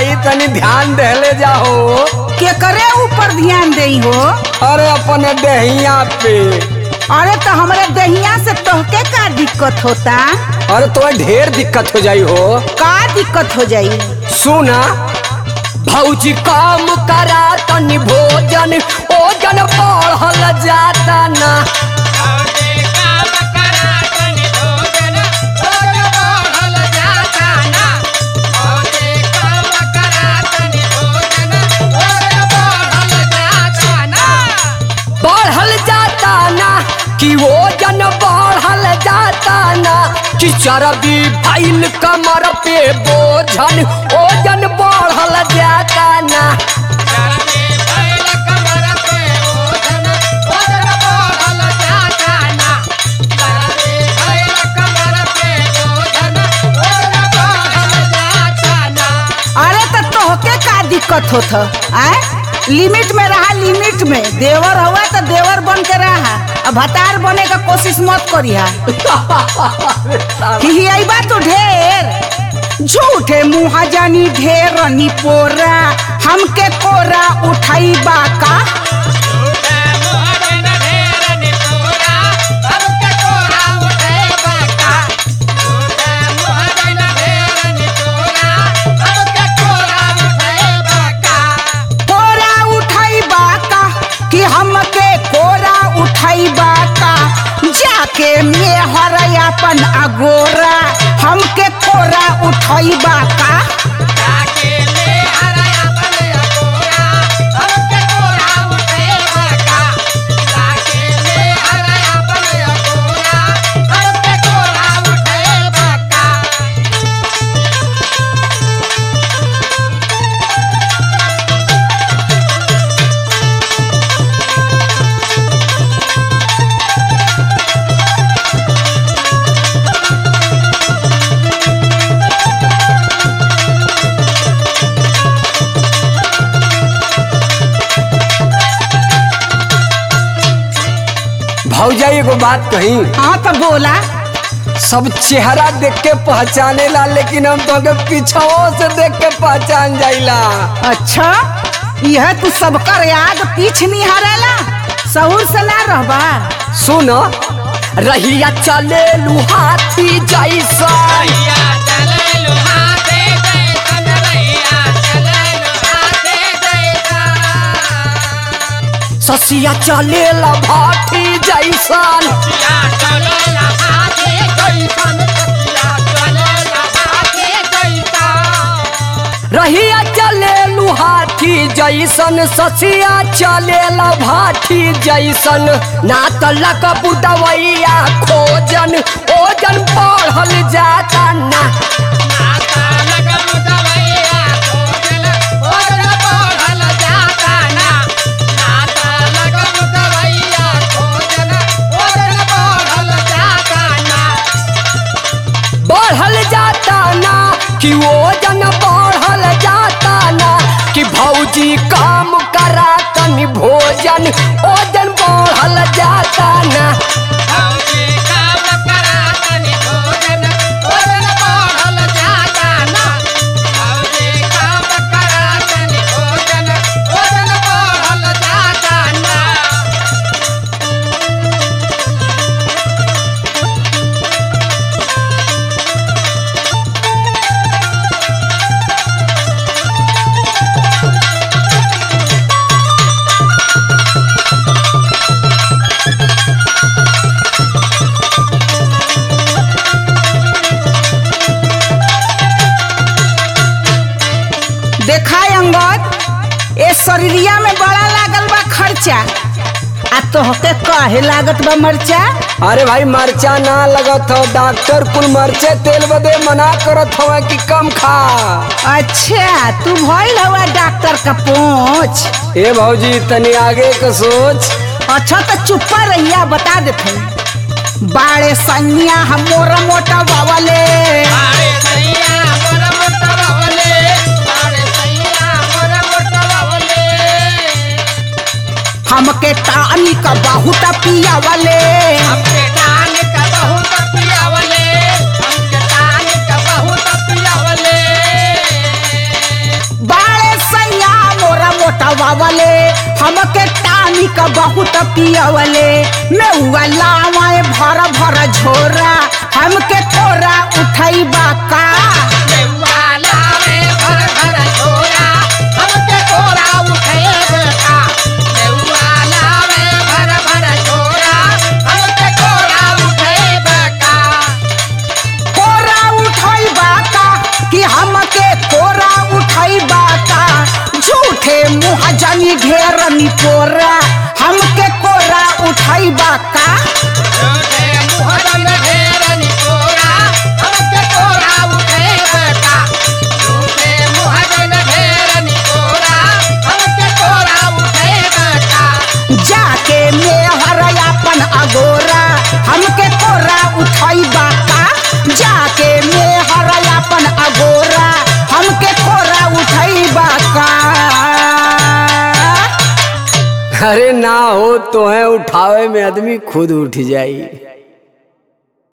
भाई तनी ध्यान देले जाओ। केकरे ऊपर ध्यान देई हो? अरे अपने दहिया पे। अरे तो हमारे दहिया से तोहके का दिक्कत होता? अरे तुम्हें ढेर दिक्कत हो जाई हो। का दिक्कत हो जाई? सुना भौजी काम करा तनी भोजन ओजन बढ़ल जाता ना। बढ़ल जाता ना कि ओजन बढ़ल जाता ना कि चर्बी भइल कमर पे बोझन ओजन बढ़ल जाता ना। अरे तो तोहके का दिक्कत होता? आए लिमिट में रहा, लिमिट में। देवर हुआ तो देवर बन के रहा, अब भतार बने का कोशिश मत करिहा। ही बात तो ढेर झूठे मुँह जानी ढेर निपोरा हमके कोरा उठाई बाका। जाके में हरयापन अगोरा हमके कोरा उठाई बाका। भौजा एगो बात कही। हाँ तो बोला। सब चेहरा देख के पहचाने ला लेकिन हम तो के पीछाओं से देख के पहचान जाइला। अच्छा यह तू सबकर याद पीछ नहीं हरेला, सहूर से ना रहबा। सुनो रहिया चले लुहाथी जैसा ससिया चले भाठी जैसन रहिया चले लुहाथी जैसन ससिया चले भाठी जैसन ना तलक बुदवैया खोजन ओजन बढ़ल जाता ना। बढ़ल जाता ना कि ओजन बढ़ल जाता ना कि भौजी काम करा तनी भोजन ओजन बढ़ल जाता ना। शरीरिया में बड़ा लागल बा खर्चा, आ तोहके काहे लागत बा मरचा? अरे भाई मरचा ना लगत हो, डॉक्टर कुल मरचे तेल बदे मना करत हवा कि कम खा। अच्छा तू भइल हवा डॉक्टर का पूछ। ए भौजी तनी आगे का सोच। अच्छा तो चुप्पा रहिया, बता देते बाड़े सैया हम मोरा मोटा बावले, हमके टानी का बहुत पिया वाले, पोतवावले हमके टानी का बहुत पियवले मैं हुआ लावाए भर भर झोरा हमके कोरा उठैबा का कोरा उठैबा का कि हमके कोरा उठैबा का झूठे मुँह जानी घेर निपोरा हमके कोरा उठैबा का जाके मेहर अपन अगोरा हमके कोरा उठैबा का जाके मेहर अपन अगोरा हमके कोरा उठैबा का। अरे ना हो तो है उठावे में आदमी खुद उठ जाई।